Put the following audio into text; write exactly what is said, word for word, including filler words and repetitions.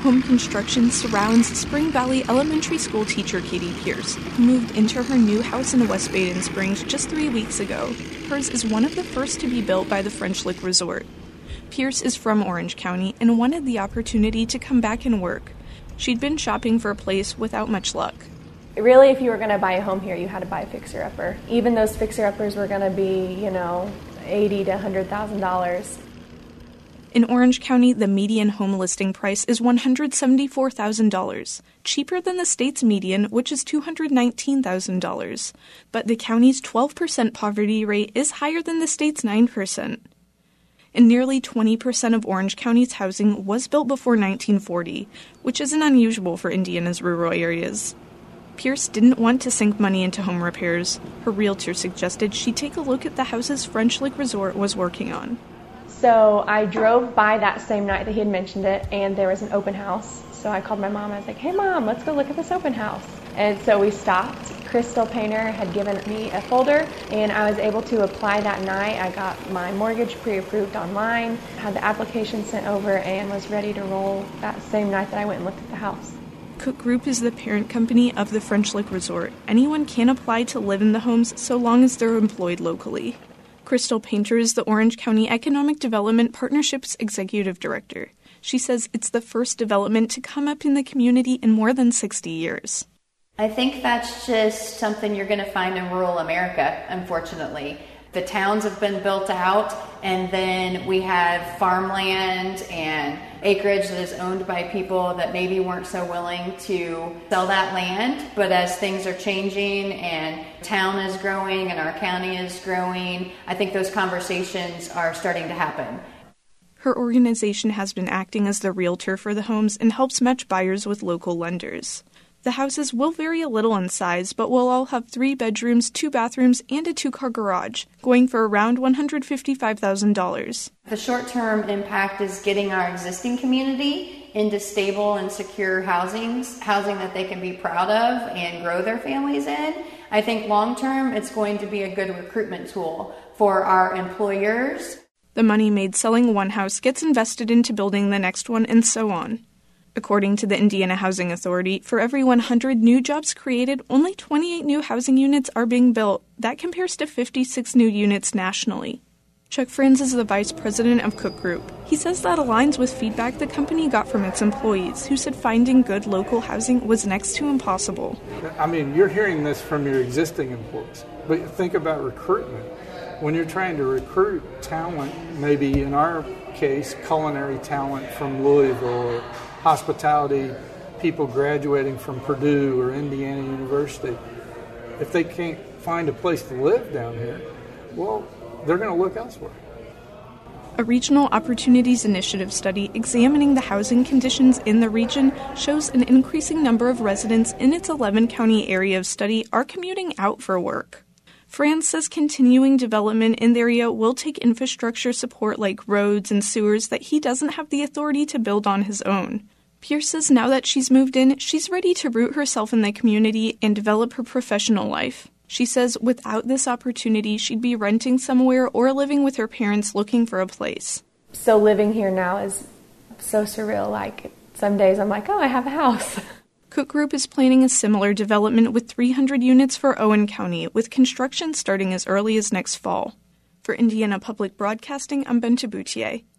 Home construction surrounds Spring Valley Elementary School teacher Katie Pierce, who moved into her new house in West Baden Springs just three weeks ago. Hers is one of the first to be built by the French Lick Resort. Pierce is from Orange County and wanted the opportunity to come back and work. She'd been shopping for a place without much luck. Really, if you were going to buy a home here, you had to buy a fixer-upper. Even those fixer-uppers were going to be, you know, eighty thousand to one hundred thousand dollars. In Orange County, the median home listing price is one hundred seventy-four thousand dollars, cheaper than the state's median, which is two hundred nineteen thousand dollars. But the county's twelve percent poverty rate is higher than the state's nine percent. And nearly twenty percent of Orange County's housing was built before nineteen forty, which isn't unusual for Indiana's rural areas. Pierce didn't want to sink money into home repairs. Her realtor suggested she take a look at the houses French Lick Resort was working on. So I drove by that same night that he had mentioned it, and there was an open house. So I called my mom. I was like, hey, Mom, let's go look at this open house. And so we stopped. Crystal Painter had given me a folder, and I was able to apply that night. I got my mortgage pre-approved online, had the application sent over, and was ready to roll that same night that I went and looked at the house. Cook Group is the parent company of the French Lick Resort. Anyone can apply to live in the homes so long as they're employed locally. Crystal Painter is the Orange County Economic Development Partnership's executive director. She says it's the first development to come up in the community in more than sixty years. I think that's just something you're going to find in rural America, unfortunately. The towns have been built out, and then we have farmland and acreage that is owned by people that maybe weren't so willing to sell that land. But as things are changing and town is growing and our county is growing, I think those conversations are starting to happen. Her organization has been acting as the realtor for the homes and helps match buyers with local lenders. The houses will vary a little in size, but will all have three bedrooms, two bathrooms, and a two-car garage, going for around one hundred fifty-five thousand dollars. The short-term impact is getting our existing community into stable and secure housings, housing that they can be proud of and grow their families in. I think long-term, it's going to be a good recruitment tool for our employers. The money made selling one house gets invested into building the next one, and so on. According to the Indiana Housing Authority, for every one hundred new jobs created, only twenty-eight new housing units are being built. That compares to fifty-six new units nationally. Chuck Franz is the vice president of Cook Group. He says that aligns with feedback the company got from its employees, who said finding good local housing was next to impossible. I mean, you're hearing this from your existing employees, but think about recruitment. When you're trying to recruit talent, maybe in our case, culinary talent from Louisville, or hospitality people graduating from Purdue or Indiana University, if they can't find a place to live down here, well, they're going to look elsewhere. A Regional Opportunities Initiative study examining the housing conditions in the region shows an increasing number of residents in its eleven-county area of study are commuting out for work. Franz says continuing development in the area will take infrastructure support like roads and sewers that he doesn't have the authority to build on his own. Pierce says now that she's moved in, she's ready to root herself in the community and develop her professional life. She says without this opportunity, she'd be renting somewhere or living with her parents looking for a place. So living here now is so surreal. Like some days I'm like, oh, I have a house. Cook Group is planning a similar development with three hundred units for Owen County, with construction starting as early as next fall. For Indiana Public Broadcasting, I'm Bente Boutier.